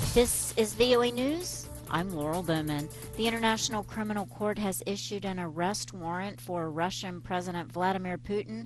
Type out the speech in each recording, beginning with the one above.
This is VOA News. I'm Laurel Bowman. The International Criminal Court has issued an arrest warrant for Russian President Vladimir Putin,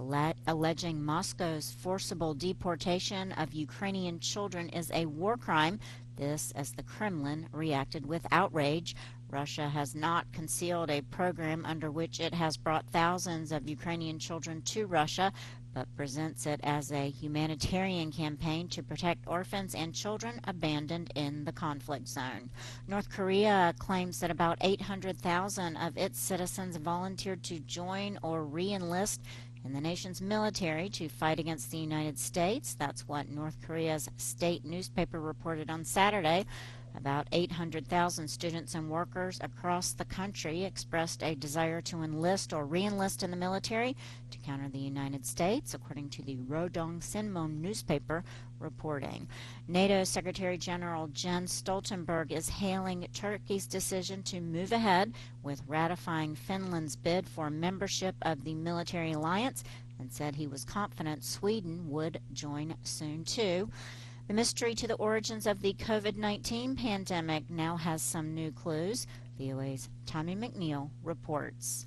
alleging Moscow's forcible deportation of Ukrainian children is a war crime. This as the Kremlin reacted with outrage. Russia has not concealed a program under which it has brought thousands of Ukrainian children to Russia, but presents it as a humanitarian campaign to protect orphans and children abandoned in the conflict zone. North Korea claims that about 800,000 of its citizens volunteered to join or re-enlist in the nation's military to fight against the United States. That's what North Korea's state newspaper reported on Saturday. About 800,000 students and workers across the country expressed a desire to enlist or re-enlist in the military to counter the United States, according to the Rodong Sinmun newspaper reporting. NATO Secretary General Jens Stoltenberg is hailing Turkey's decision to move ahead with ratifying Finland's bid for membership of the military alliance and said he was confident Sweden would join soon too. The mystery to the origins of the COVID-19 pandemic now has some new clues. VOA's Tommy McNeil reports.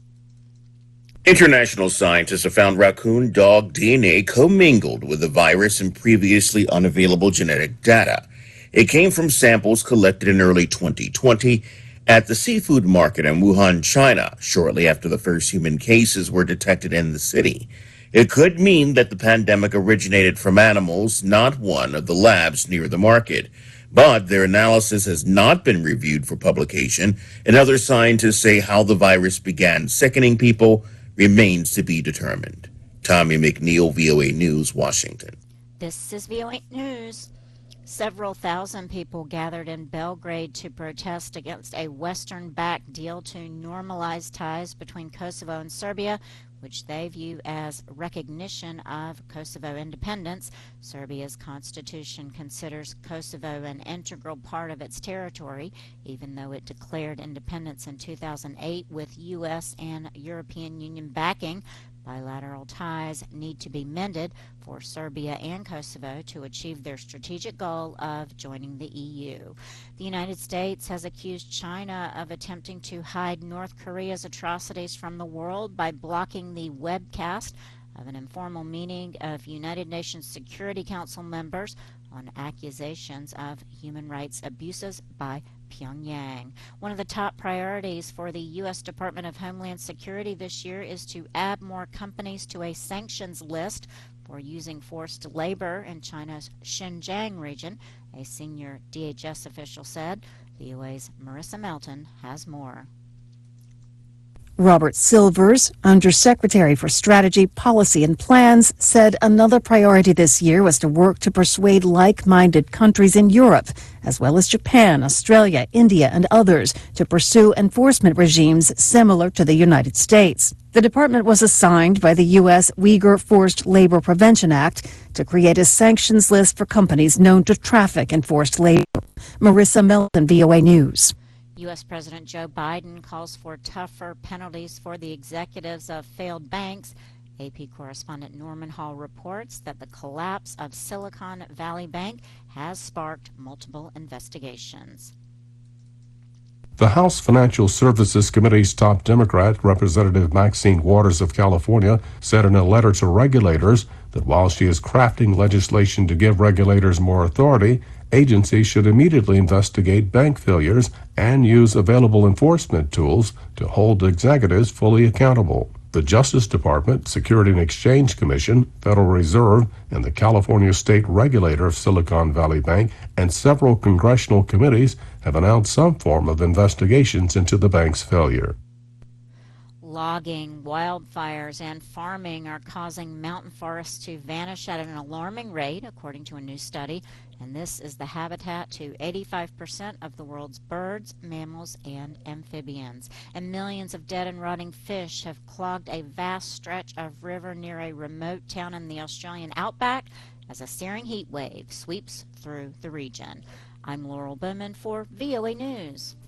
International scientists have found raccoon dog DNA commingled with the virus in previously unavailable genetic data. It came from samples collected in early 2020 at the seafood market in Wuhan, China, shortly after the first human cases were detected in the city. It could mean that the pandemic originated from animals, not one of the labs near the market. But their analysis has not been reviewed for publication, and other scientists say how the virus began sickening people remains to be determined. Tommy McNeil, VOA News, Washington. This is VOA News. Several thousand people gathered in Belgrade to protest against a Western-backed deal to normalize ties between Kosovo and Serbia, which they view as recognition of Kosovo independence. Serbia's constitution considers Kosovo an integral part of its territory, even though it declared independence in 2008 with U.S. and European Union backing. Bilateral ties need to be mended for Serbia and Kosovo to achieve their strategic goal of joining the EU. The United States has accused China of attempting to hide North Korea's atrocities from the world by blocking the webcast of an informal meeting of United Nations Security Council members on accusations of human rights abuses by Pyongyang. One of the top priorities for the U.S. Department of Homeland Security this year is to add more companies to a sanctions list for using forced labor in China's Xinjiang region, a senior DHS official said. VOA's Marissa Melton has more. Robert Silvers, Undersecretary for Strategy, Policy and Plans, said another priority this year was to work to persuade like-minded countries in Europe, as well as Japan, Australia, India, and others, to pursue enforcement regimes similar to the United States. The department was assigned by the U.S. Uyghur Forced Labor Prevention Act to create a sanctions list for companies known to traffic in forced labor. Marissa Melton, VOA News. U.S. President Joe Biden calls for tougher penalties for the executives of failed banks. AP correspondent Norman Hall reports that the collapse of Silicon Valley Bank has sparked multiple investigations. The House Financial Services Committee's top Democrat, Representative Maxine Waters of California, said in a letter to regulators that while she is crafting legislation to give regulators more authority, agencies should immediately investigate bank failures and use available enforcement tools to hold executives fully accountable. The Justice Department, Security and Exchange Commission, Federal Reserve, and the California state regulator of Silicon Valley Bank and several congressional committees have announced some form of investigations into the bank's failure. Logging, wildfires, and farming are causing mountain forests to vanish at an alarming rate, according to a new study, and this is the habitat to 85% of the world's birds, mammals, and amphibians. And millions of dead and rotting fish have clogged a vast stretch of river near a remote town in the Australian outback as a searing heat wave sweeps through the region. I'm Laurel Bowman for VOA News.